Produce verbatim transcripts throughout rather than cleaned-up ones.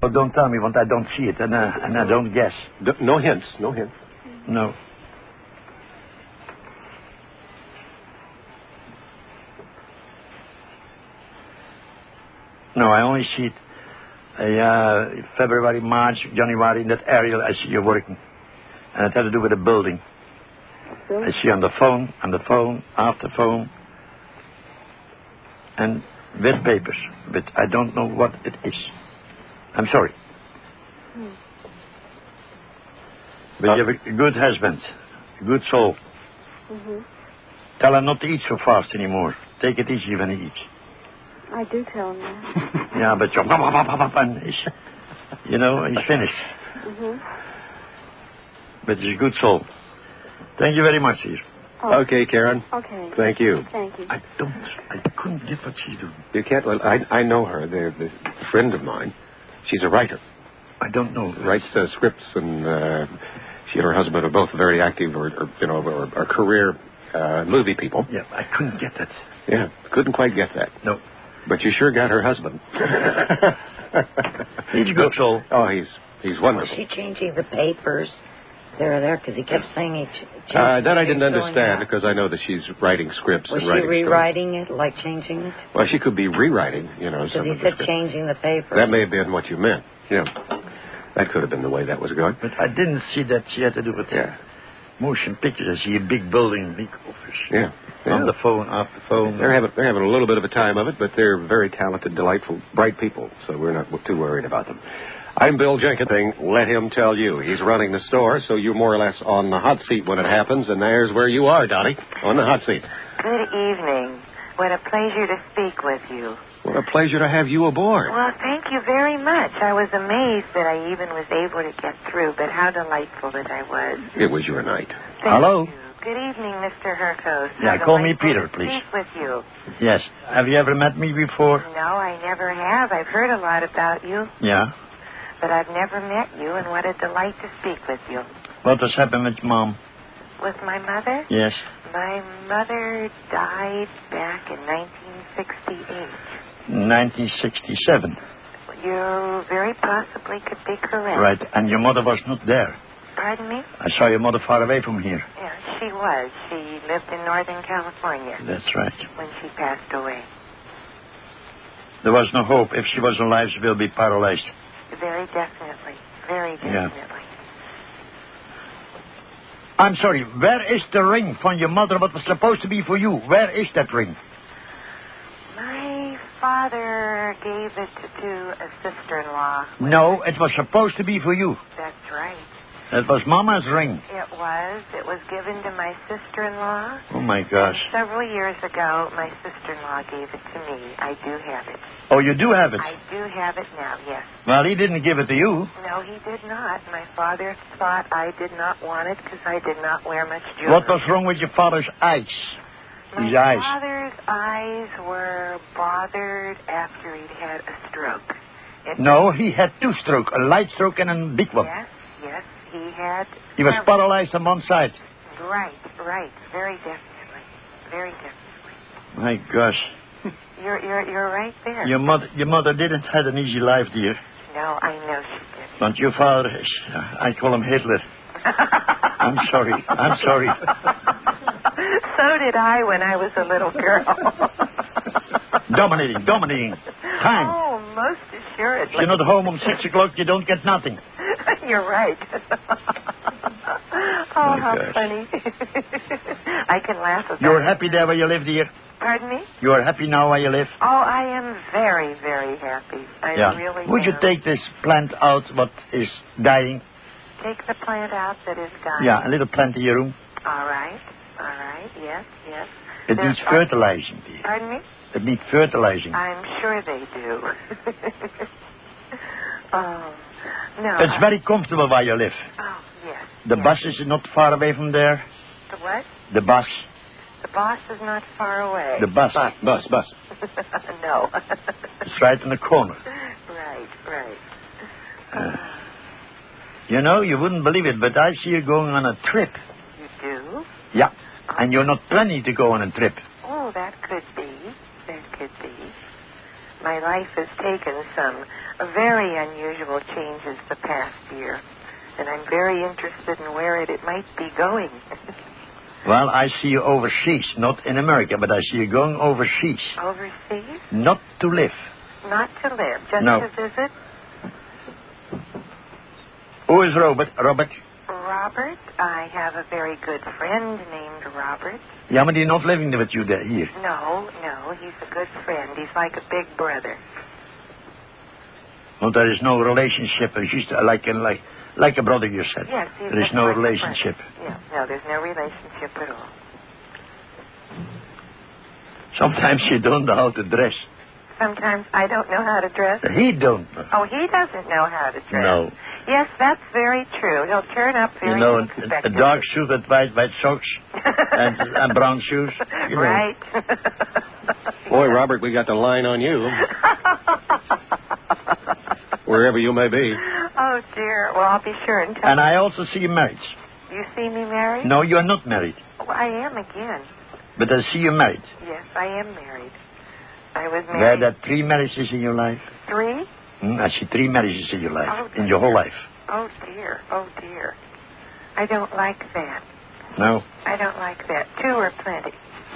Oh, don't tell me, want I don't see it, and, uh, and I don't guess. D- no hints, no hints. No. No, I only see it uh, February, March, January, in that area I see you working. And it had to do with the building. I see on the phone, on the phone, after phone, and with papers. But I don't know what it is. I'm sorry. Hmm. But uh, you have a good husband, a good soul. Mm-hmm. Tell her not to eat so fast anymore. Take it easy when he eats. I do tell him that. Yeah, but you're... And he's, you know, he's finished. Mm-hmm. But he's a good soul. Thank you very much, dear. Oh. Okay, Karen. Okay. Thank you. Thank you. I don't... I couldn't get what she's doing. You can't... Well, I, I know her. They're, they're a friend of mine. She's a writer. I don't know. Writes uh, scripts, and uh, she and her husband are both very active, or, or you know, or, or career uh, movie people. Yeah, I couldn't get that. Yeah, couldn't quite get that. No. But you sure got her husband. He's a good soul. Oh, he's he's wonderful. Was she changing the papers? There, there, because he kept saying he ch- uh, that I didn't understand, because I know that she's writing scripts Was and writing she rewriting stories. it, like changing it? Well, she could be rewriting, you know. Because he said changing the papers. That may have been what you meant. Yeah. That could have been the way that was going. But I didn't see that she had to do with yeah. motion pictures. I see a big building, big office. Yeah. yeah. On the phone, off the phone. They're having, they're having a little bit of a time of it, but they're very talented, delightful, bright people, so we're not too worried about them. I'm Bill Jenkins. Let him tell you. He's running the store, so you're more or less on the hot seat when it happens, and there's where you are, Dottie, on the hot seat. Good evening. What a pleasure to speak with you. What a pleasure to have you aboard. Well, thank you very much. I was amazed that I even was able to get through, but how delightful that I was. It was your night. Thank Hello. You. Good evening, Mister Herkos. Yeah, how call me Peter, to please. Speak with you. Yes. Have you ever met me before? No, I never have. I've heard a lot about you. Yeah. But I've never met you, and what a delight to speak with you. What has happened with Mom? With my mother? Yes. My mother died back in nineteen sixty-eight. nineteen sixty-seven. You very possibly could be correct. Right, and your mother was not there. Pardon me? I saw your mother far away from here. Yeah, she was. She lived in Northern California. That's right. When she passed away. There was no hope. If she was alive, she will be paralyzed. Very definitely. Very definitely. Yeah. I'm sorry, where is the ring from your mother? What was supposed to be for you? Where is that ring? My father gave it to a sister-in-law. No, it was supposed to be for you. That's right. It was Mama's ring. It was. It was given to my sister-in-law. Oh, my gosh. And several years ago, my sister-in-law gave it to me. I do have it. Oh, you do have it? I do have it now, yes. Well, he didn't give it to you. No, he did not. My father thought I did not want it because I did not wear much jewelry. What was wrong with your father's eyes? My His eyes. father's eyes were bothered after he'd had a stroke. It no, he had two strokes, a light stroke and a big one. Yes, yes, he had... He was paralyzed on one side. Right, right, very definitely, very definitely. My gosh. You're, you're, you're right there. Your mother, your mother didn't have an easy life, dear. No, I know she did. But your father is, I call him Hitler. I'm sorry, I'm sorry. So did I when I was a little girl. Dominating, dominating. Time. Oh, most assuredly. If you're not home on six o'clock, you don't get nothing. You're right. Oh, how gosh. funny. I can laugh about You're it. happy there where you live, dear? Pardon me? You are happy now where you live? Oh, I am very, very happy. I yeah. really Would am. you take this plant out what is dying? Take the plant out that is dying? Yeah, a little plant in your room. All right, all right, yes, yes. It There needs are... fertilizing, dear. Pardon me? It needs fertilizing. I'm sure they do. Oh, no. It's I... very comfortable where you live. Oh, yes. The yes. bus is not far away from there. The what? The bus. The boss is not far away. The bus. Bus, bus, bus. No. It's right in the corner. Right, right. Uh, you know, you wouldn't believe it, but I see you going on a trip. You do? Yeah. And you're not planning to go on a trip. Oh, that could be. That could be. My life has taken some very unusual changes the past year, and I'm very interested in where it, it might be going. Well, I see you overseas, not in America, but I see you going overseas. Overseas? Not to live. Not to live, just No. to visit? Who is Robert? Robert? Robert? I have a very good friend named Robert. Yeah, but he's not living with you there, here. No, no, he's a good friend. He's like a big brother. Well, there is no relationship. It's just like, a- like, like a brother, you said. Yes, he's There is just no like a relationship. brother. Yeah, no, there's no relationship at all. Sometimes you don't know how to dress. Sometimes I don't know how to dress. He don't know. Oh, he doesn't know how to dress. No. Yes, that's very true. He'll turn up very You know, a, a unexpectedly. dark suit with white, white socks and, and brown shoes. You know. Right. Boy, Robert, we got the line on you. Wherever you may be. Oh, dear. Well, I'll be sure and tell And I also see you married. you. See me married? No, you are not married. Oh, I am again. But I see you married. Yes, I am married. I was Were married. there three marriages in your life? Three? Hmm, I see three marriages in your life. Oh, in your whole life. Oh, dear. Oh, dear. I don't like that. No. I don't like that. Two are plenty.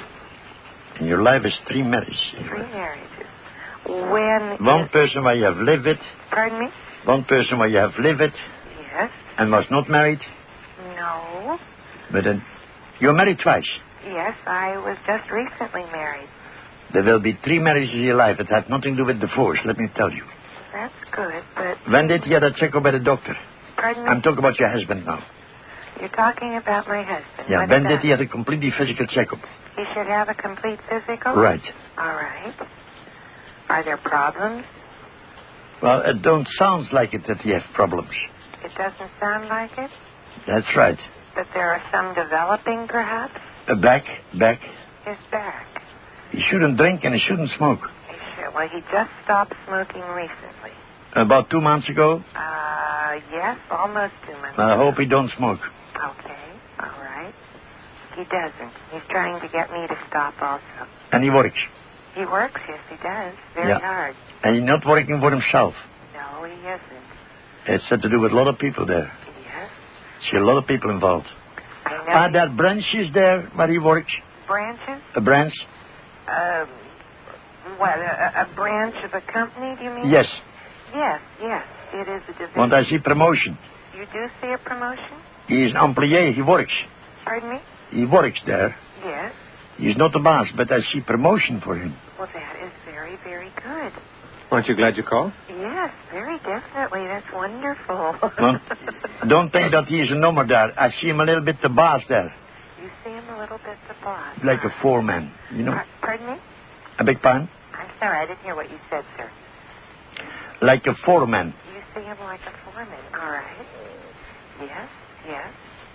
In your life is three marriages. Three marriages. When... One is- person where you have lived with. Pardon me? One person where you have lived with Yes. and was not married. No. But then you're married twice. Yes, I was just recently married. There will be three marriages in your life that have nothing to do with divorce, let me tell you. That's good, but... When did you get a checkup by the doctor? Pardon me? I'm talking about your husband now. You're talking about my husband. Yeah, What when is did that? he have a completely physical checkup? He should have a complete physical? Right. All right. Are there problems? Well, it don't sound like it that he have problems. It doesn't sound like it. That's right. But there are some developing, perhaps? A back, back. His back. He shouldn't drink and he shouldn't smoke. He should. Well, he just stopped smoking recently. About two months ago, Uh, yes, almost two months I ago. hope he don't smoke. Okay, all right. He doesn't. He's trying to get me to stop also. And he works. He works, yes, he does. Very Yeah. hard. And he's not working for himself. No, he isn't. It's had to do with a lot of people there. Yes, See, a lot of people involved. I know. Are there branches there where he works? Branches? A branch? Um, what, a, a branch of a company, do you mean? Yes. Yes, yes. It is a division. Want I see promotion. You do see a promotion? He is an employee. He works. Pardon me? He works there. Yes. He's not the boss, but I see promotion for him. Well, that is very, very good. Aren't you glad you called? Yes, very definitely. That's wonderful. Don't, don't think that he is a number there. I see him a little bit the boss there. You see him a little bit the boss. Like a foreman, you know? Par- Pardon me? A big pardon? I'm sorry, I didn't hear what you said, sir. Like a foreman. You see him like a foreman. All right. Yes, yes.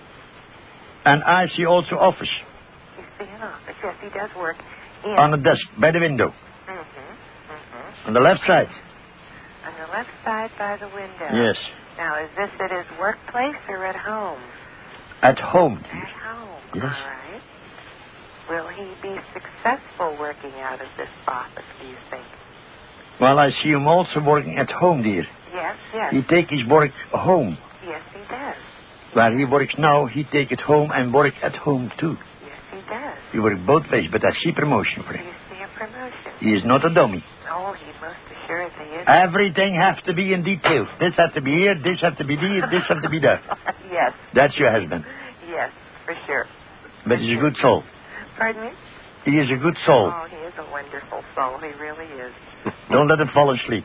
And I see also office. You see an office. Yes, he does work in... On the desk, by the window. Mm-hmm, mm-hmm. On the left side. On the left side by the window. Yes. Now, is this at his workplace or at home? At home, At dear. home. Yes. All right. Will he be successful working out of this office, do you think? Well, I see him also working at home, dear. Yes, yes. He take his work home. Yes, he does. Where he works now, he take it home and work at home, too. Yes, he does. He work both ways, but I see promotion for Do him. you see a promotion? He is not a dummy. No, he most assuredly is. Everything has to be in details. This has to be here, this has to be there, this has to be there. Yes, That's your husband. yes, for sure. But he's a good soul. Pardon me? He is a good soul. Oh, he is a wonderful soul. He really is. Don't let him fall asleep.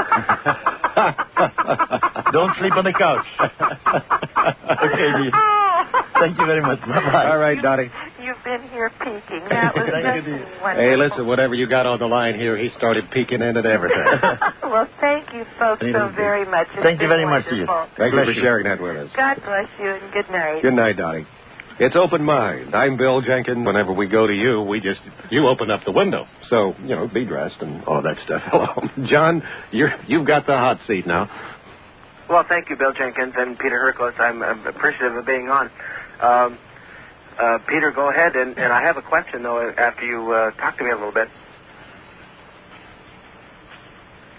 Don't sleep on the couch. Okay, dear. Thank you very much. Bye-bye. All right, Dottie. You've been here peeking. That was Thank you, just dear. wonderful. Hey, listen, whatever you got on the line here, he started peeking in at everything. Well, thank you folks so very much. It's Thank you been very much to you. wonderful. Thank you Bless for you. sharing that with us. God bless you and good night. Good night, Dottie. It's Open Mind. I'm Bill Jenkins. Whenever we go to you, we just, you open up the window. So, you know, be dressed and all that stuff. Hello. John, you're, you've got the hot seat now. Well, thank you, Bill Jenkins and Peter Herklos. I'm, I'm appreciative of being on. Um, uh, Peter, go ahead. And, and I have a question, though, after you uh, talk to me a little bit.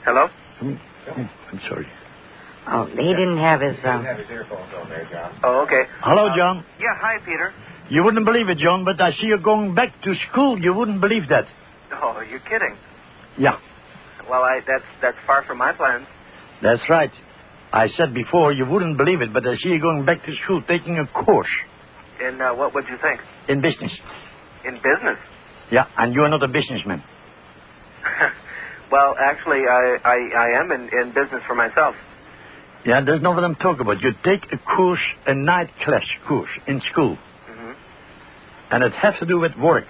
Hello? Hmm? Oh, I'm sorry. Oh, he didn't have his, He didn't uh... have his earphones on there, John. Oh, okay. Hello, Uh, John. Yeah, hi, Peter. You wouldn't believe it, John, but I see you going back to school. You wouldn't believe that. Oh, you're kidding. Yeah, Well, I that's that's far from my plans. that's right. I said before you wouldn't believe it, but I see you going back to school taking a course And uh, what would you think? in business. In business? Yeah, and you are not a businessman. Well, actually, I, I, I am in, in business for myself. Yeah, there's not what I'm talking about. You take a course, a night class course in school, hmm and it has to do with work.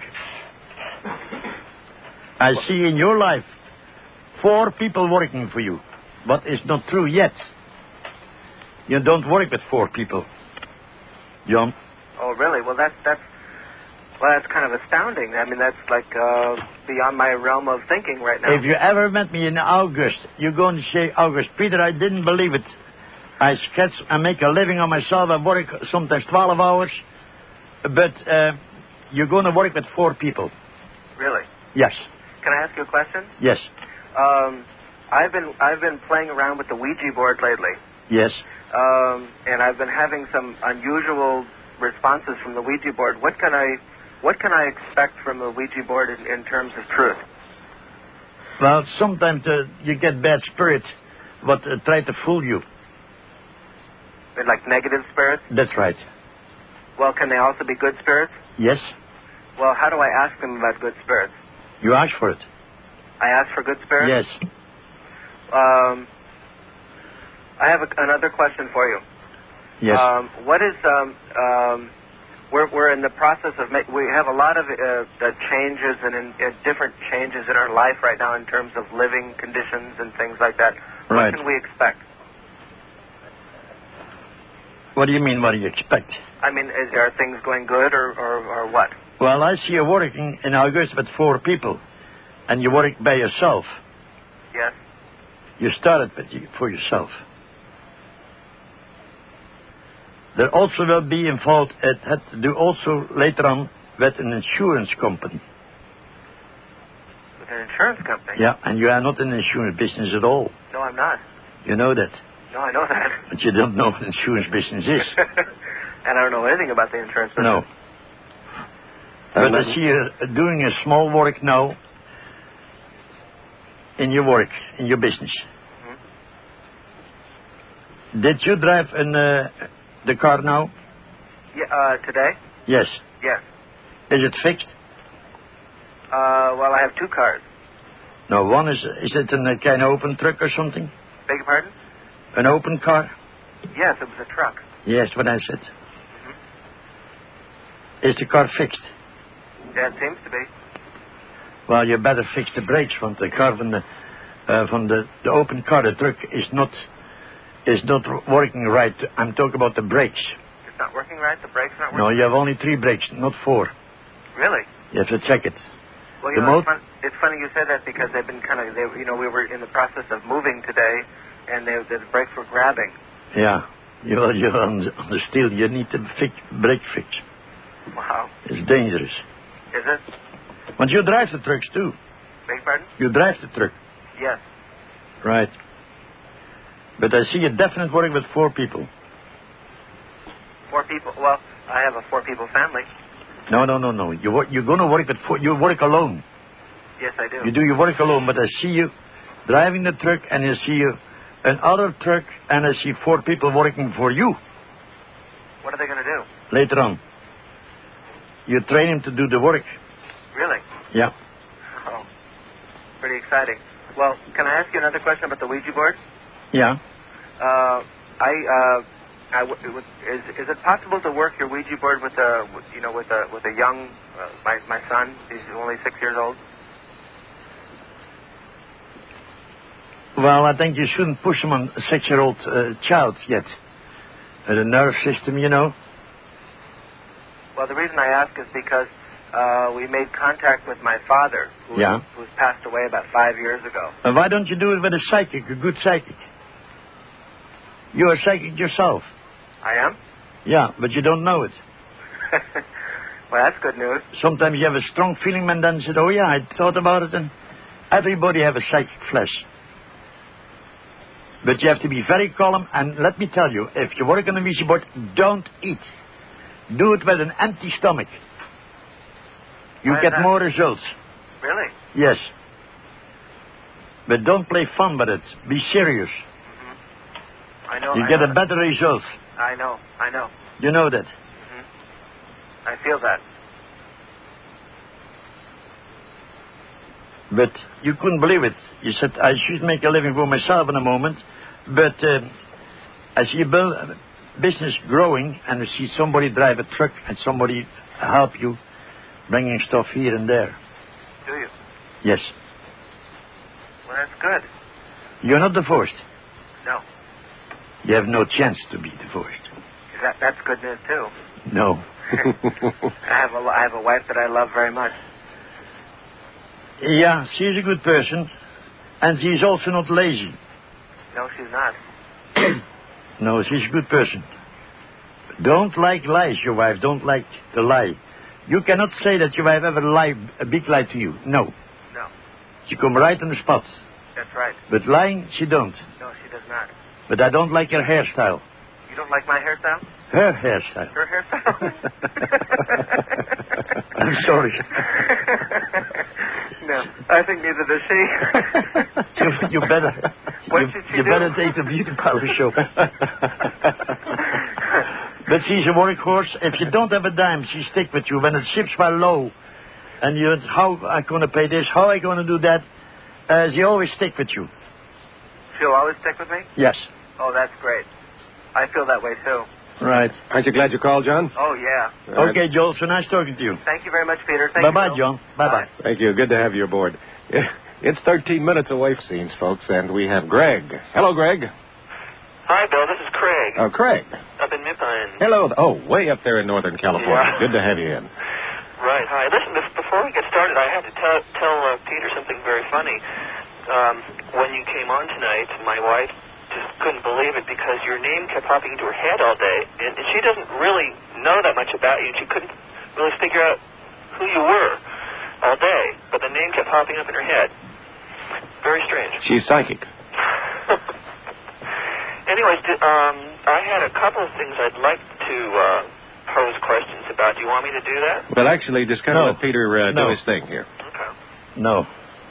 I see in your life four people working for you, but it's not true yet. You don't work with four people, John. Oh, really? Well, that's that's well, that's kind of astounding. I mean, that's like uh, beyond my realm of thinking right now. If you ever met me in August, you're going to say, August, Peter, I didn't believe it. I sketch, I make a living on myself. I work sometimes twelve hours, but uh, you're going to work with four people. Really? Yes. Can I ask you a question? Yes. Um, I've been I've been playing around with the Ouija board lately, Yes. um, and I've been having some unusual responses from the Ouija board. What can I what can I expect from the Ouija board in, in terms of truth? Well, sometimes uh, you get bad spirits, but uh, try to fool you. Like negative spirits? That's right. Well, can they also be good spirits? Yes. Well, how do I ask them about good spirits? You ask for it. I ask for good spirits? Yes. Um, I have a, another question for you. Yes. Um, what is um, um, we're we're in the process of make, we have a lot of uh, uh, changes and in, uh, different changes in our life right now in terms of living conditions and things like that. Right. What can we expect? What do you mean, what do you expect? I mean, is, are things going good or, or, or what? Well, I see you working in August with four people, and you work by yourself. Yes. You started with you, for yourself. There also will be involved, it had to do also later on with an insurance company. With an insurance company? Yeah, and you are not in the insurance business at all. No, I'm not. You know that. No, I know that. But you don't know what insurance business is. And I don't know anything about the insurance business. No. But I see you doing a small work now in your work, in your business. Mm-hmm. Did you drive in uh, the car now? Yeah, uh, today? Yes. Yes. Is it fixed? Uh, well, I have two cars. No, one is, is it in a kind of open truck or something? Beg your pardon? An open car? Yes, it was a truck. Yes, what I said. Mm-hmm. Is the car fixed? Yeah, it seems to be. Well, you better fix the brakes from the car, from the, uh, from the, the open car. The truck is not, is not working right. I'm talking about the brakes. It's not working right? The brakes not working? No, you have only three brakes, not four. Really? You have to check it. Well, you the know, mo- it's, fun, it's funny you say that because they've been kind of, they, you know, we were in the process of moving today, and they, the brakes were grabbing. Yeah. You're, you're on, the, on the steel. You need to fix, brake fix. Wow. It's dangerous. Is it? But you drive the trucks, too. Beg your pardon? You drive the truck. Yes. Right. But I see a definite work with four people. Four people. Well, I have a four-people family. No, no, no, no. You work, you're going to work with four. You work alone. Yes, I do. You do your work alone, but I see you driving the truck, and I see you another truck, and I see four people working for you. What are they going to do? Later on. You train them to do the work. Really? Yeah. Oh, pretty exciting. Well, can I ask you another question about the Ouija board? Yeah. Uh, I, uh, I w- it was, is is it possible to work your Ouija board with a, with, you know, with a with a young, uh, my my son? He's only six years old. Well, I think you shouldn't push them on a six-year-old uh, child yet. Uh, the nerve system, you know. Well, the reason I ask is because uh, we made contact with my father, who Yeah. who's passed away about five years ago. And why don't you do it with a psychic, a good psychic? You're a psychic yourself. I am? Yeah, but you don't know it. Well, that's good news. Sometimes you have a strong feeling, and then say, oh, yeah, I thought about it, and everybody have a psychic flash. But you have to be very calm, and let me tell you, if you work on a vision board, don't eat. Do it with an empty stomach. You Why is get that? more results. Really? Yes. But don't play fun with it. Be serious. Mm-hmm. I know. You I get know a better result. I know. I know. You know that. Mm-hmm. I feel that. But you couldn't believe it. You said, I should make a living for myself in a moment. But uh, I see a build, business growing, and I see somebody drive a truck and somebody help you bringing stuff here and there. Do you? Yes. Well, that's good. You're not divorced. No. You have no chance to be divorced. That, that's good news, too. No. I have a, I have a wife that I love very much. Yeah, she's a good person. And she's also not lazy. No, she's not. No, she's a good person. Don't like lies, your wife. Don't like to lie. You cannot say that your wife ever lied, a big lie to you. No. No. She come right on the spot. That's right. But lying, she don't. No, she does not. But I don't like her hairstyle. You don't like my hairstyle? Her hairstyle. Her hairstyle? I'm sorry. No, I think neither does she. you, you better, What you, should she you do? better take the beauty parlor show. But she's a workhorse. If you don't have a dime, she stick with you. When the ships were low, and you, how I gonna pay this? How I gonna do that? Uh, she always stick with you. She'll always stick with me? Yes. Oh, that's great. I feel that way, too. Right. Aren't you glad you called, John? Oh, yeah. All right. Okay, Joel. So nice talking to you. Thank you very much, Peter. Thank Bye you, bye, Bill. John. Bye bye. Thank you. Good to have you aboard. It's thirteen minutes away, scenes, folks, and we have Greg. Hello, Greg. Hi, Bill. This is Craig. Oh, Craig. Up in Mippine. Hello. Oh, way up there in Northern California. Yeah. Good to have you in. Right. Hi. Listen, this, before we get started, I have to tell, tell uh, Peter something very funny. Um, when you came on tonight, my wife just couldn't believe it because your name kept popping into her head all day, and, and she doesn't really know that much about you. She couldn't really figure out who you were all day, but the name kept popping up in her head. Very strange. She's psychic. Anyways, d- um, I had a couple of things I'd like to uh, pose questions about. Do you want me to do that? Well, actually, just kind of No. let Peter uh, No. do his thing here. Okay. No.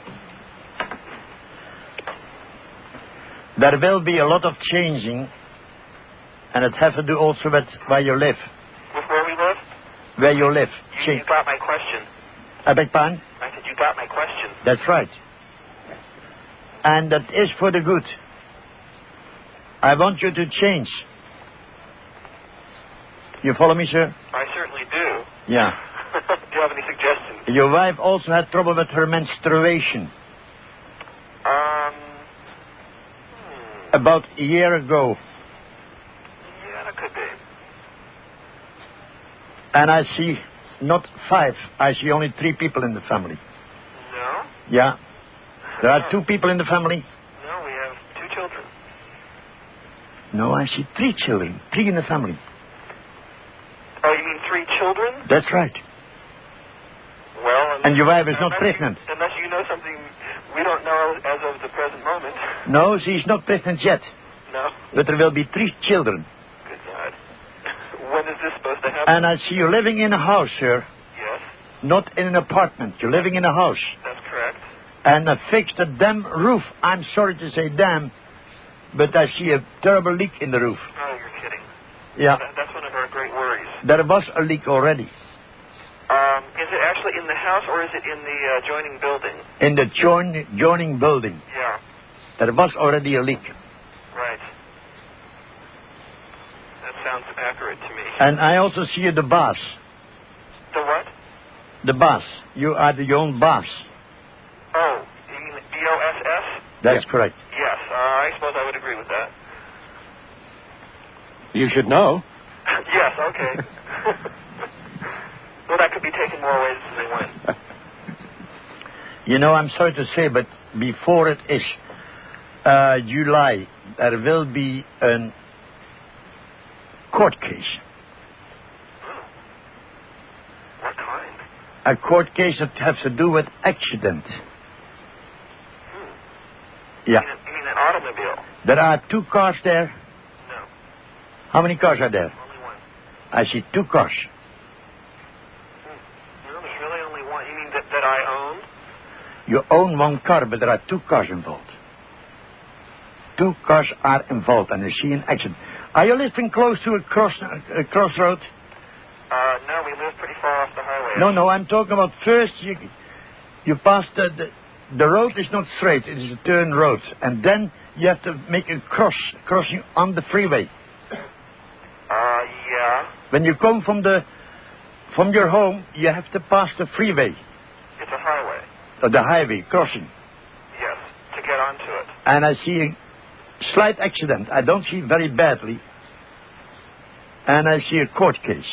There will be a lot of changing, and it has to do also with where you live. With where we live? Where you live. You, Change. you got my question. I beg pardon? I said you got my question. That's right. And that is for the good. I want you to change. You follow me, sir? I certainly do. Yeah. Do you have any suggestions? Your wife also had trouble with her menstruation Um. Hmm. about a year ago. Yeah, that could be. And I see not five, I see only three people in the family. No? Yeah. There are two people in the family. No, we have two children. No, I see three children. Three in the family. Oh, you mean three children? That's right. Well, unless, And your wife is not unless pregnant. You, unless you know something we don't know as of the present moment. No, she's not pregnant yet. No? But there will be three children. Good God. When is this supposed to happen? And I see you living in a house, sir. Yes, Not in an apartment. You're living in a house. that's correct. And I fixed a damn roof. I'm sorry to say damn, but I see a terrible leak in the roof. Oh, you're kidding. Yeah. That, that's one of our great worries. There was a leak already. Um, is it actually in the house or is it in the uh, adjoining building? In the join, joining building. Yeah, There was already a leak. right. That sounds accurate to me. And I also see you the boss. The what? The boss. You are the your own boss. Oh, you mean B O S S? That's correct. Yes, uh, I suppose I would agree with that. You should know. Yes, okay. Well, that could be taken more ways than one. You know, I'm sorry to say, but before it is uh, July, there will be a court case. What kind? A court case that has to do with accident. Hmm. Yeah. You mean, you mean an automobile Oldsmobile. There are two cars there. No, How many cars are there? only one. I see two cars. No, there's really only one. You mean that, that I own? You own one car, but there are two cars involved. Two cars are involved, and I see an accident. Are you living close to a cross a crossroad? Uh, no, we live pretty far off the highway. No, no, I'm talking about first you you pass the, the the road is not straight, it is a turn road, and then you have to make a cross crossing on the freeway. Uh, yeah. When you come from the from your home, you have to pass the freeway, It's a highway. or the highway crossing. Yes, to get onto it. And I see a slight accident. I don't see very badly. And I see a court case.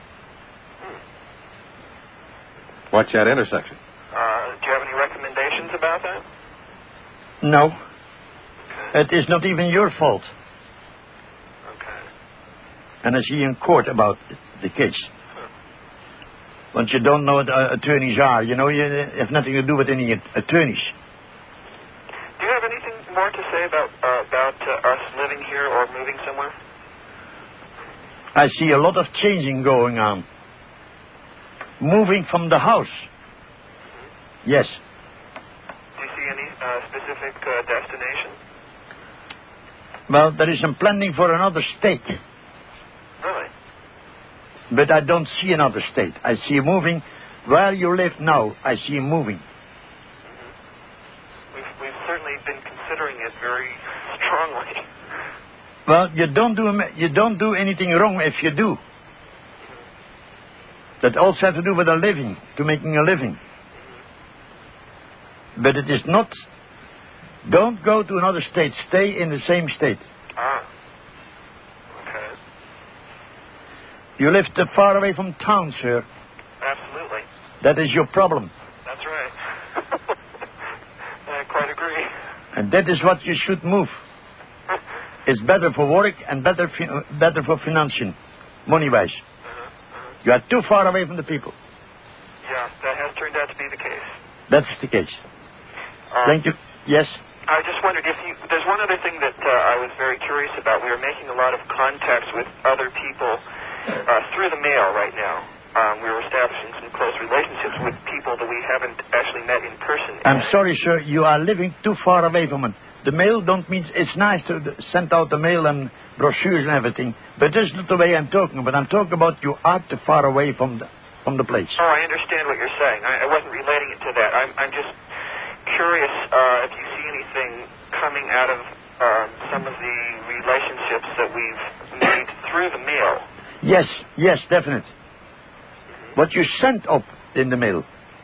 Watch that intersection. Uh, do you have any recommendations about that? No. It is not even your fault. Okay. And I see in court about the case. But you don't know what uh, attorneys are. You know, you have nothing to do with any attorneys. Do you have anything more to say about uh, about uh, us living here or moving somewhere? I see a lot of changing going on. Moving from the house. Yes. Do you see any uh, specific uh, destination? Well, there is some planning for another state. Really? But I don't see another state. I see you moving where you live now. I see you moving. Mm-hmm. We've, we've certainly been considering it very strongly. Well, you don't do you don't do anything wrong if you do. That also has to do with a living, to making a living. But it is not. Don't go to another state. Stay in the same state. Ah. Okay. You live too far away from town, sir. Absolutely. That is your problem. That's right. I quite agree. And that is what you should move. It's better for work and better fi- better for financing, money-wise. Uh-huh, uh-huh. You are too far away from the people. Yeah, that has turned out to be the case. That's the case. Um, Thank you. Yes? I just wondered if you... There's one other thing that uh, I was very curious about. We are making a lot of contacts with other people uh, through the mail right now. Um, we're establishing some close relationships with people that we haven't actually met in person. I'm sorry, sir. You are living too far away from it. The mail don't mean... It's nice to send out the mail and brochures and everything, but this is not the way I'm talking about. I'm talking about you are too far away from the, from the place. Oh, I understand what you're saying. I, I wasn't relating it to that. I'm, I'm just curious uh, if you see anything coming out of uh, some of the relationships that we've made through the mail. Yes, yes, definite. What you sent up in the mail.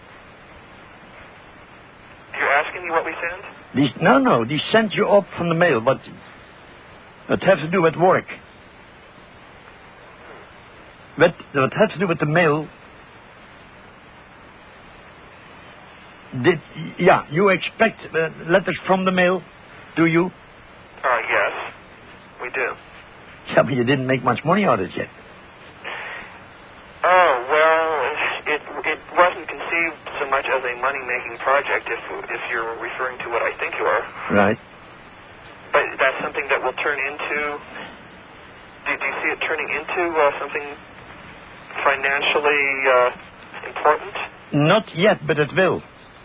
You're asking me what we send? These, no, no, they sent you up from the mail, but it has to do with work. But it has to do with the mail. Did, yeah, you expect uh, letters from the mail, do you? Uh, yes, we do. Yeah, but you didn't make much money out of it yet. Oh, well, it, it wasn't conceived so much as a money-making project, if, if you're referring to what I think you are. Right. But that's something that will turn into... Do, do you see it turning into uh, something financially uh, important? Not yet, but it will.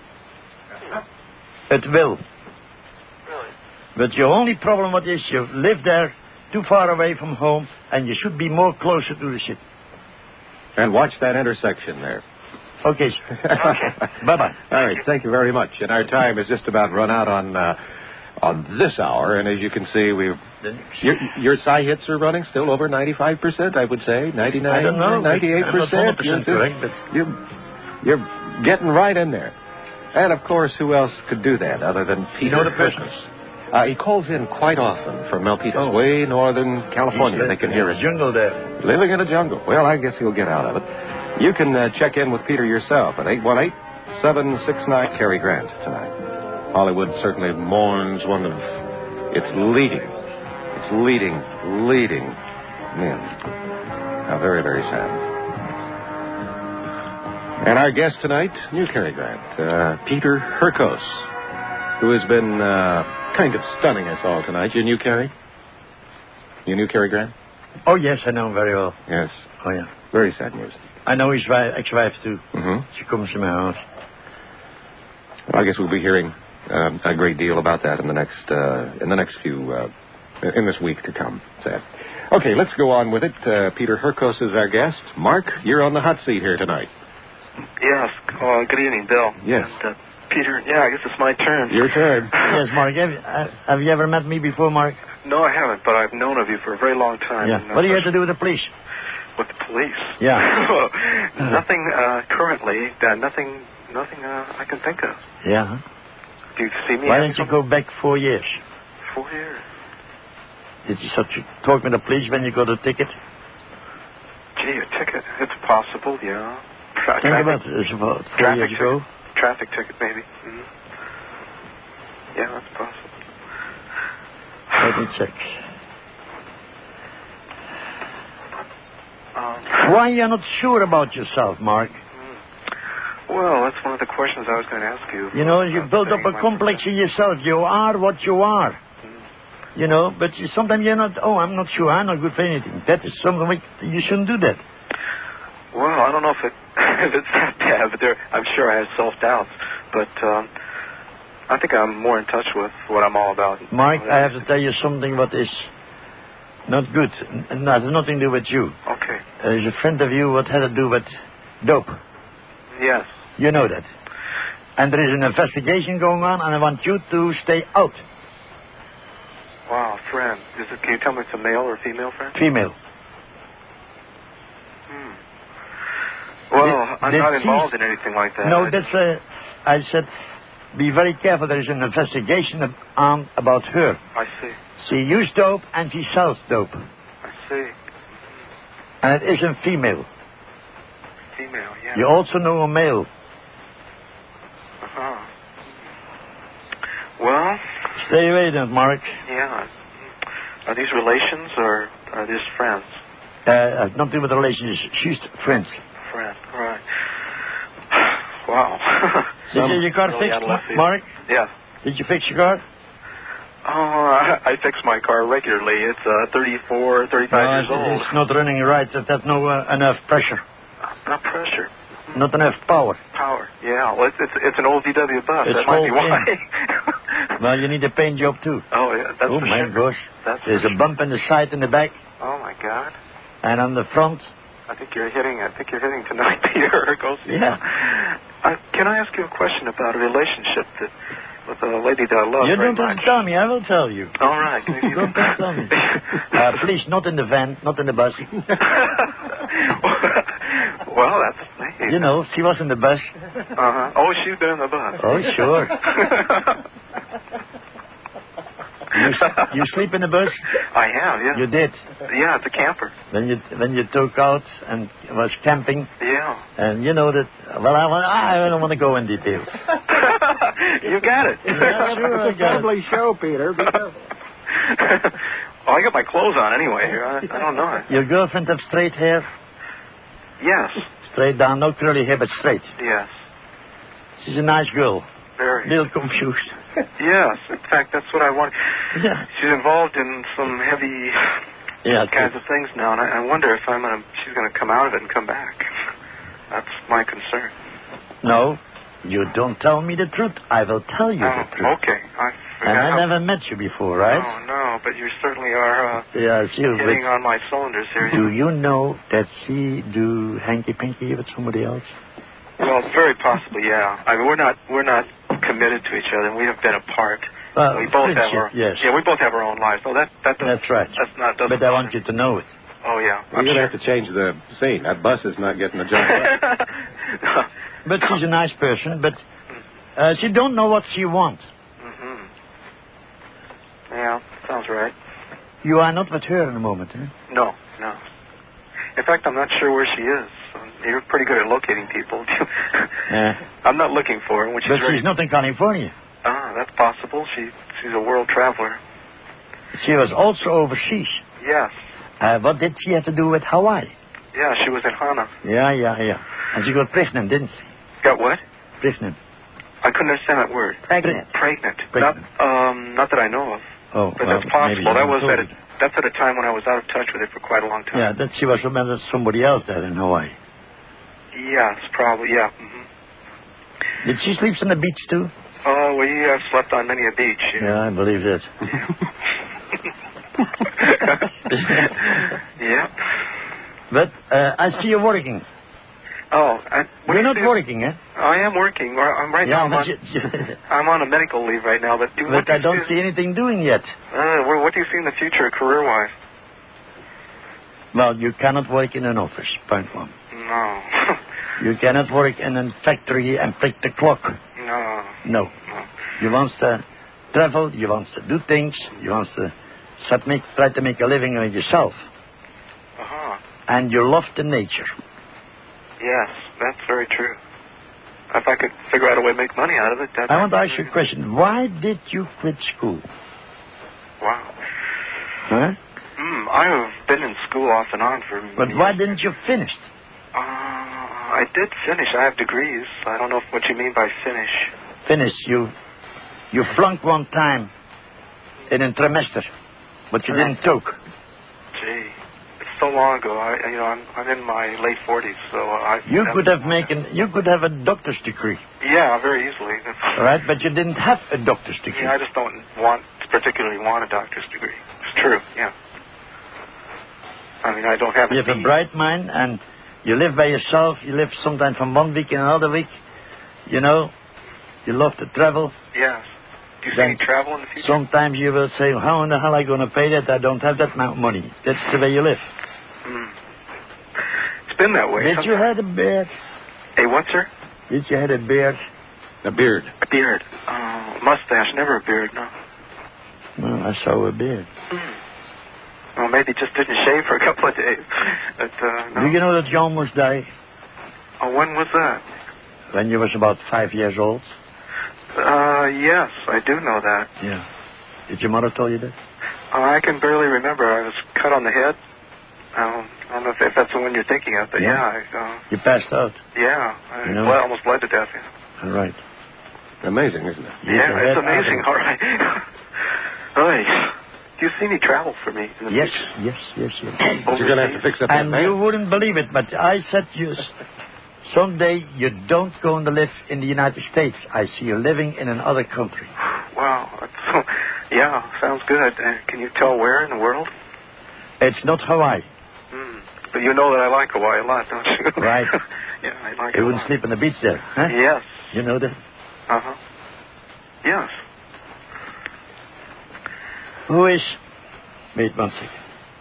It will. Really? But your only problem what is you live there too far away from home, and you should be more closer to the city. And watch that intersection there. Okay, sir. Okay. Bye-bye. All right, thank you very much. And our time is just about run out on uh, on this hour. And as you can see, we've your your Psy hits are running still over ninety-five percent, I would say. ninety-nine, I don't know. ninety-eight I'm not percent. one hundred percent correct, but... You're, you're getting right in there. And, of course, who else could do that other than Peter? You know the person? Uh, he calls in quite often from Milpitas, oh. way northern California. They can hear us. Jungle there. Living in a jungle. Well, I guess he'll get out of it. You can uh, check in with Peter yourself at eight one eight, seven six nine, Cary Grant tonight. Hollywood certainly mourns one of its leading, its leading, leading men. How very, very sad. And our guest tonight, new Cary Grant, uh, Peter Hurkos, who has been... Uh, kind of stunning us all tonight. You knew Carrie? You knew Cary Grant? Oh, yes, I know him very well. Yes. Oh, yeah. Very sad news. I know his wife, ex-wife, too. Mm-hmm. She comes to my house. Well, I guess we'll be hearing uh, a great deal about that in the next uh, in the next few uh, in this week to come. Sad. Okay, let's go on with it. Uh, Peter Hurkos is our guest. Mark, you're on the hot seat here tonight. Yes. Uh, good evening, Bill. Yes. And, uh, Peter, yeah, I guess it's my turn. Your turn. Yes, Mark. Have, uh, have you ever met me before, Mark? No, I haven't, but I've known of you for a very long time. Yeah. And, uh, What do you have to do with the police? With the police? Yeah. Nothing uh, currently. Uh, nothing. Nothing uh, I can think of. Yeah. Do you see me? Why having didn't you something? go back four years? Four years. Did you such talk with the police when you got a ticket? Gee, a ticket. It's possible, yeah. Tra- Think traffic, about it. It's about four traffic years ticket. ago. Traffic ticket, maybe. Mm-hmm. Yeah, that's possible. Let me check. Um, Why are you not sure about yourself, Mark? well, that's one of the questions I was going to ask you. You know, you Uh, build up saying a my complex in yourself. You are what you are. You know, but you, sometimes you're not, oh, I'm not sure, I'm not good for anything. That is something like, you shouldn't do that. Well, I don't know if, it, if it's that bad, but there, I'm sure I have self-doubts. But um, I think I'm more in touch with what I'm all about. Mark, I have to tell you something what is not good. N- It has nothing to do with you. Okay. There's a friend of you what had to do with dope. Yes. You know that. And there is an investigation going on, and I want you to stay out. Wow, friend. Is it, can you tell me if it's a male or female friend? Female. Hmm. Well, Did- I'm did not she- involved in anything like that. No, I- that's, uh, I said, be very careful. There is an investigation of- on about her. I see. She used dope, and she sells dope. I see. And it isn't female. Female, yeah. You also know a male. Uh-huh. Well, Stay away then, Mark. yeah. Are these relations or are these friends? Uh, uh, nothing with relations. She's friends. Friend, right. Wow. Did you, your car Really fixed, adolescent. Mark? Yeah. Did you fix your car? Oh, I, I fix my car regularly. It's uh, thirty-four, thirty-five No, years it- old. it's not running right. That There's no uh, enough pressure. Not pressure. Not enough power. Power. Yeah. Well, it's it's, it's an old V W bus. It's that might be old, why. Well, you need a paint job, too. Oh, yeah. That's oh, for my sure. gosh. That's There's for a bump in the side and the back, Oh my God. and on the front. I think you're hitting. I think you're hitting tonight, Peter. Go see. Yeah. Uh, can I ask you a question about a relationship that with a lady that I love You very don't have much? to tell me. I will tell you. All right. Maybe you Don't can- tell me. Uh, please, not in the van, not in the bus. Well, that's nice. You know, she was in the bus. Uh-huh. Oh, she's been in the bus. Oh, sure. You, you sleep in the bus? I have, yeah. You did. Yeah, it's a camper. When you when you took out and was camping, Yeah. and you know that. Well, I want, I don't want to go in details. You got it. Yeah, sure, I got it. Lovely show, Peter. Be careful. Oh, I got my clothes on anyway. I, I don't know it. Your girlfriend have straight hair, Yes. straight down, no curly hair, but straight. Yes. She's a nice girl. Very. A little confused. Yes. In fact, that's what I want. Yeah. She's involved in some heavy Yeah. kinds of things now, and I, I wonder if I'm gonna. She's gonna come out of it and come back. That's my concern. No, you don't tell me the truth. I will tell you Oh, the truth. okay. I And forgot I how- never met you before, right? Oh no, but you certainly are uh, Yes, you. hitting But on my cylinders here. do you know that she do hanky panky with somebody else? Well, very possibly, yeah. I mean, we're not we're not committed to each other, and we have been apart. Well, we both have friendship, our yes. yeah. We both have our own lives. So that that doesn't, That's right. That's not. Doesn't But I want you to know it. Oh yeah. We're I'm going to sure. have to change the scene. That bus is not getting the job done. But she's a nice person, but uh, she don't know what she wants. Mm-hmm. Yeah, sounds right. You are not with her in the moment, huh? No, no. In fact, I'm not sure where she is. You're pretty good at locating people. Yeah. I'm not looking for her when she's But ready. she's not in California. Ah, that's possible. She she's a world traveler. She was also overseas. Yes. Uh, what did she have to do with Hawaii? Yeah, she was in Hana. Yeah, yeah, yeah. And she got pregnant, didn't she? Got what? Pregnant. I couldn't understand that word. Pregnant. Pregnant. Pregnant. Not, um, not that I know of. Oh, But well, that's possible. maybe That you was told at a, it. that's at a time when I was out of touch with it for quite a long time. Yeah, that she was with somebody else there in Hawaii. Yes, probably. Yeah. Mm-hmm. Did she sleep on the beach too? Oh, we have slept on many a beach. Yeah. Yeah, I believe that. Yeah. But uh, I see you working. Oh, I, what You're do you not say? working, eh? I am working. Or I'm right yeah, now. I'm but, on, you, I'm on a medical leave right now. But do, what but do I you don't see anything doing yet. Uh, what, what do you see in the future, career-wise? Well, you cannot work in an office, point one. No. You cannot work in a factory and pick the clock. no. No. No. You want to travel, you want to do things, you want to start make, try to make a living on yourself. Uh-huh. And you love the nature. Yes, that's very true. If I could figure out a way to make money out of it, that I want to ask you a question. Why did you quit school? Wow. Huh? Hmm, I have been in school off and on for But many why years. didn't you finish? Uh, I did finish. I have degrees. I don't know if, what you mean by finish. Finish. You you flunked one time in a trimester, but you didn't took. Gee, it's so long ago. I, you know, I'm I'm in my late forties, so I. You could have making you could have a doctor's degree, Yeah, very easily. That's, all right? But you didn't have a doctor's degree. Yeah, I just don't want particularly want a doctor's degree. It's true. Yeah. I mean, I don't have. You have a need. bright mind, and you live by yourself. You live sometimes from one week in another week. You know, you love to travel. Yes. Do you see Then any travel in the future? Sometimes you will say, how in the hell am I going to pay that? I don't have that amount of money. That's the way you live. Mm. It's been that way. Did you have a beard? Hey, what, sir? Did you have a beard? A beard. A beard. Uh, mustache, never a beard, no. Well, I saw a beard. Mm. Well, maybe just didn't shave for a couple of days. But, uh, no. Do you know that you almost died Oh, when was that? when you was about five years old? Uh, yes, I do know that. Yeah. Did your mother tell you that? Uh, I can barely remember. I was cut on the head. Um, I don't know if, if that's the one you're thinking of, but Yeah. yeah, I, uh, You passed out. yeah, I You know? bled, almost bled to death. Yeah, All right. Amazing, isn't it? You yeah can it's have amazing. other- All right. Right. Do you see any travel for me in the Yes, future? yes, yes, yes. But you're going to have to fix up that And van. you wouldn't believe it, but I said to you, someday you don't go to live in the United States. I see you living in another country. Wow. That's so, yeah, sounds good. Uh, can you tell where in the world? It's not Hawaii. Mm. But you know that I like Hawaii a lot, don't you? Right. Yeah, I like it You a wouldn't lot. sleep on the beach there, huh? Yes. You know that? Uh-huh. Yes. Who is... Wait one second.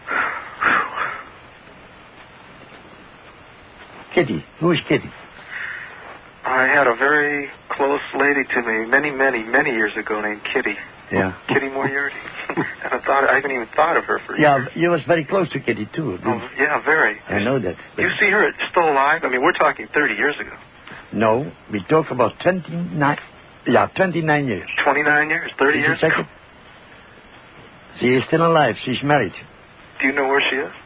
Kitty. Who is Kitty? I had a very close lady to me many, many, many years ago named Kitty. Yeah. Kitty Moriarty. and I thought I haven't even thought of her for Yeah, years. you was very close to Kitty, too. didn't Oh, you? yeah, very. I know that. but- You see her still alive? I mean, we're talking thirty years ago. No, we talk about twenty-nine... Yeah, twenty-nine years. twenty-nine years, thirty Did you years check ago. it? She is still alive. She's married. Do you know where she is?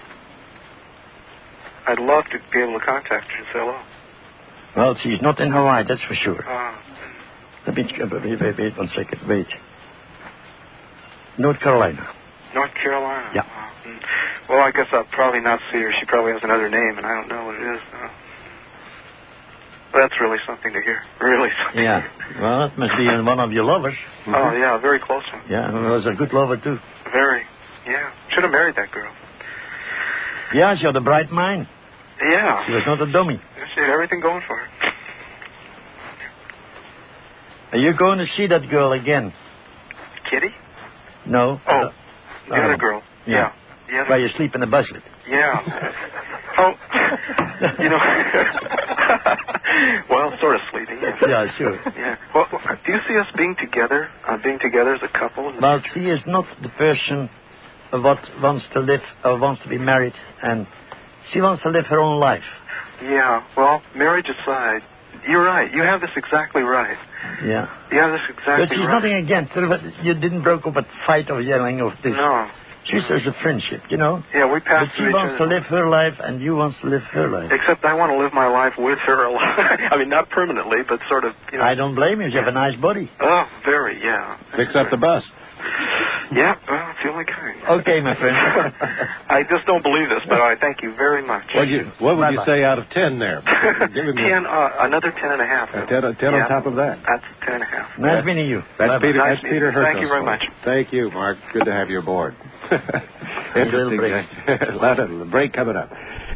I'd love to be able to contact her and say hello. Well, she's not in Hawaii, that's for sure. Uh, Let me... Wait, wait, wait one second. Wait. North Carolina. North Carolina. Yeah. Uh, mm. Well, I guess I'll probably not see her. She probably has another name, and I don't know what it is. Uh, that's really something to hear. Really something. Yeah. Well, it must be one of your lovers. Oh, yeah, a very close one. Yeah, he was a good lover, too. Very. Yeah. Should have married that girl. Yeah, she had a bright mind. Yeah. She was not a dummy. She had everything going for her. Are you going to see that girl again? Kitty? No. Oh, Uh, the other oh. girl. Yeah. Yeah. Yeah. While you sleep in the buslet. Yeah. Oh, you know. Well, sort of sleeping. Yeah. Yeah, sure. Yeah. Well, do you see us being together, uh, being together as a couple? Well, she is not the person what wants to live or wants to be married, and she wants to live her own life. Yeah. Well, marriage aside, you're right. You have this exactly right. Yeah. You have this exactly But she's right. nothing against her, but you didn't broke up a fight or yelling of this. No. Just as a friendship, you know. Yeah, we But pass she through each wants to other. live her life, and you wants to live her life. Except I want to live my life with her a lot. I mean, not permanently, but sort of, you know. I don't blame you. You have a nice body. Oh, very, yeah. Fix up the bus. Yeah, well, it's the only kind. Okay, my friend. I just don't believe this, but I thank you very much. What, you, what would you Bye-bye. say out of ten there? Give him ten, uh, another ten and a half. a ten, a ten Yeah. on top of that. That's ten and a half. Nice meeting you. That's Bye-bye. Peter. Nice That's meeting Peter you. Hertos. Thank you very much. Thank you, Mark. Good to have you aboard. little Interesting. break. guy. Last- The break coming up.